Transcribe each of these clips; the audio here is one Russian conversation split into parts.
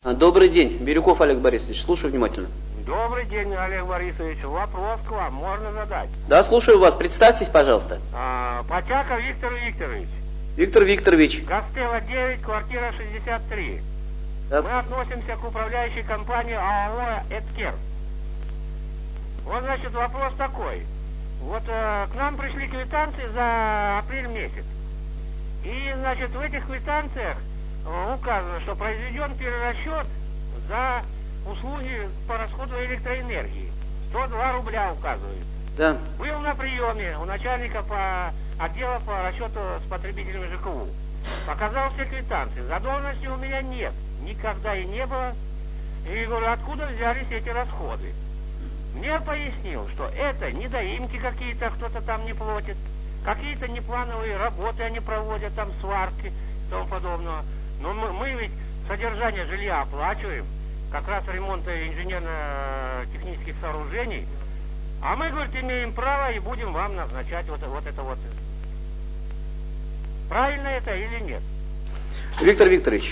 Добрый день, Бирюков Олег Борисович, слушаю внимательно. Добрый день, Олег Борисович. Вопрос к вам можно задать? Да, слушаю вас. Представьтесь, пожалуйста. Почаков Виктор Викторович. Виктор Викторович. Гостела 9, квартира 63. Так. Мы относимся к управляющей компании АО «Эдкер». Вот, значит, вопрос такой. Вот к нам пришли квитанции за апрель месяц. И, значит, в этих квитанциях указано, что произведен перерасчет за услуги по расходу электроэнергии. 102 рубля указывает. Да. Был на приеме у начальника отдела по расчету с потребителями ЖКУ. Показал все квитанции. Задолженности у меня нет. Никогда и не было. И говорю, откуда взялись эти расходы? Мне пояснил, что это недоимки какие-то, кто-то там не платит. Какие-то неплановые работы они проводят, там сварки и тому подобного. Но мы ведь содержание жилья оплачиваем. Как раз ремонта инженерно-технических сооружений. А мы, говорит, имеем право и будем вам назначать вот это вот. Правильно это или нет? Виктор Викторович,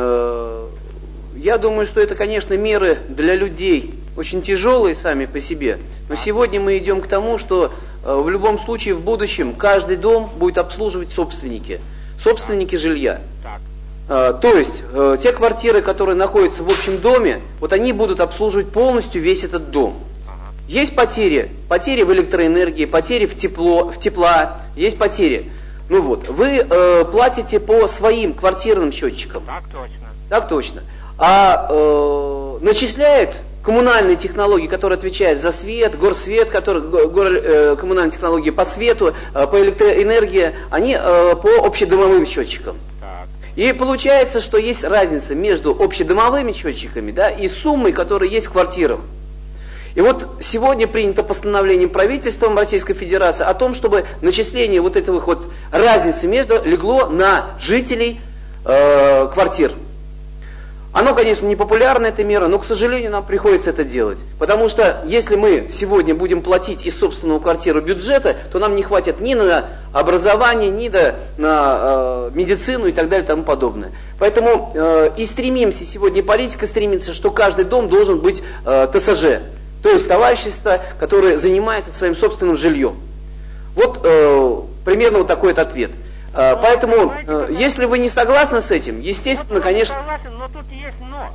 я думаю, что это, конечно, меры для людей очень тяжелые сами по себе. Но сегодня мы идем к тому, что в любом случае в будущем каждый дом будет обслуживать собственники жилья. Так. То есть те квартиры, которые находятся в общем доме, вот они будут обслуживать полностью весь этот дом. Есть потери в электроэнергии, потери в тепла, есть потери. Ну вот, вы платите по своим квартирным счетчикам. Так точно. Так точно. А начисляют коммунальные технологии, которые отвечают за свет, горсвет, коммунальные технологии по свету, по электроэнергии, они по общедомовым счетчикам. Так. И получается, что есть разница между общедомовыми счетчиками, да, и суммой, которая есть в квартирах. И вот сегодня принято постановлением правительством Российской Федерации о том, чтобы начисление вот этого вот разницы между легло на жителей квартир. Оно, конечно, не популярна, эта мера, но, к сожалению, нам приходится это делать. Потому что если мы сегодня будем платить из собственного квартиры бюджета, то нам не хватит ни на образование, ни на медицину и так далее и тому подобное. Поэтому и стремимся, сегодня политика стремится, что каждый дом должен быть ТСЖ. То есть товарищество, которое занимается своим собственным жильем. Вот примерно вот такой вот ответ. Поэтому, если вы не согласны с этим, естественно, вот конечно... Я согласен, но тут есть но.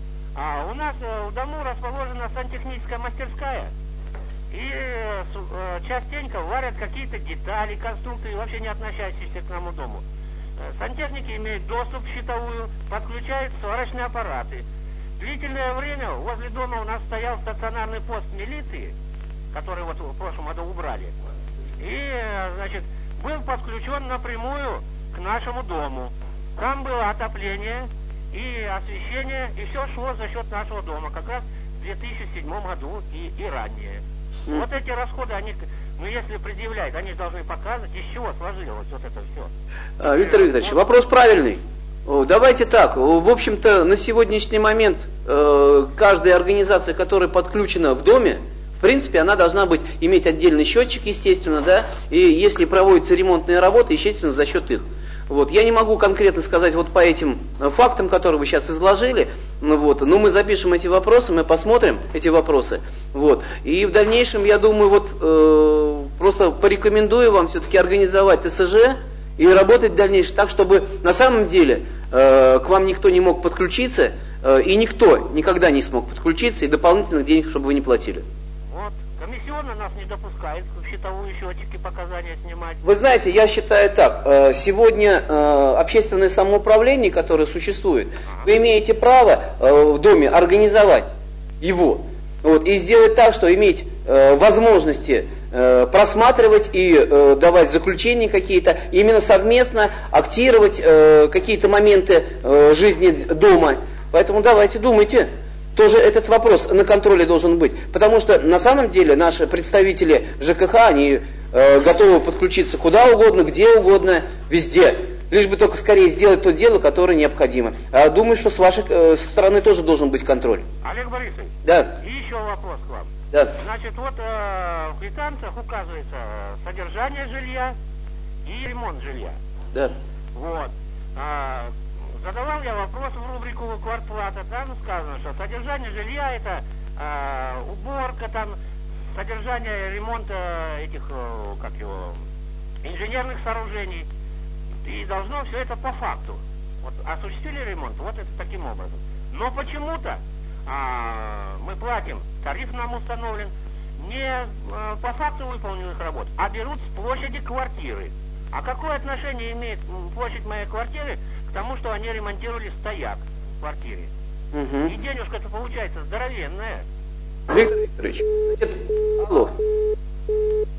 У нас в дому расположена сантехническая мастерская. И частенько варят какие-то детали, конструкции, вообще не относящиеся к нашему дому. Сантехники имеют доступ в щитовую, подключают сварочные аппараты. Длительное время возле дома у нас стоял стационарный пост милиции, который вот в прошлом году убрали. И, значит, был подключен напрямую к нашему дому. Там было отопление и освещение, и все шло за счет нашего дома, как раз в 2007 году и ранее. Вот эти расходы, они, ну если предъявляют, они должны показывать, из чего сложилось вот это все. Виктор Викторович, вопрос правильный. Давайте так, в общем-то, на сегодняшний момент каждая организация, которая подключена в доме, в принципе, она должна иметь отдельный счетчик, естественно, да, и если проводятся ремонтные работы, естественно, за счет их. Вот. Я не могу конкретно сказать вот по этим фактам, которые вы сейчас изложили, вот, но мы запишем эти вопросы, мы посмотрим эти вопросы, вот, и в дальнейшем, я думаю, вот, просто порекомендую вам все-таки организовать ТСЖ и работать в дальнейшем так, чтобы на самом деле к вам никто не мог подключиться, и никто никогда не смог подключиться, и дополнительных денег, чтобы вы не платили. Вот. Комиссионно нас не допускает в счетовую счетчики показания снимать. Вы знаете, я считаю так, сегодня общественное самоуправление, которое существует, вы имеете право в доме организовать его, вот, и сделать так, что иметь возможности просматривать и давать заключения какие-то, именно совместно актировать какие-то моменты жизни дома. Поэтому давайте думайте. Тоже этот вопрос на контроле должен быть. Потому что на самом деле наши представители ЖКХ, они готовы подключиться куда угодно, где угодно, везде. Лишь бы только скорее сделать то дело, которое необходимо. Думаю, что с вашей стороны тоже должен быть контроль. Олег Борисович, да. И еще вопрос к вам. Да. Значит, вот в квитанциях указывается содержание жилья и ремонт жилья. Да. Вот. задавал я вопрос в рубрику «Квартплата». Там сказано, что содержание жилья это уборка, там, содержание ремонта этих, инженерных сооружений. И должно все это по факту. Вот осуществили ремонт, вот это таким образом. Но почему-то мы платим, тариф нам установлен, не по факту выполненных работ, а берут с площади квартиры. А какое отношение имеет площадь моей квартиры к тому, что они ремонтировали стояк в квартире? Угу. И денежка-то получается здоровенная. Виктор Викторович, алло.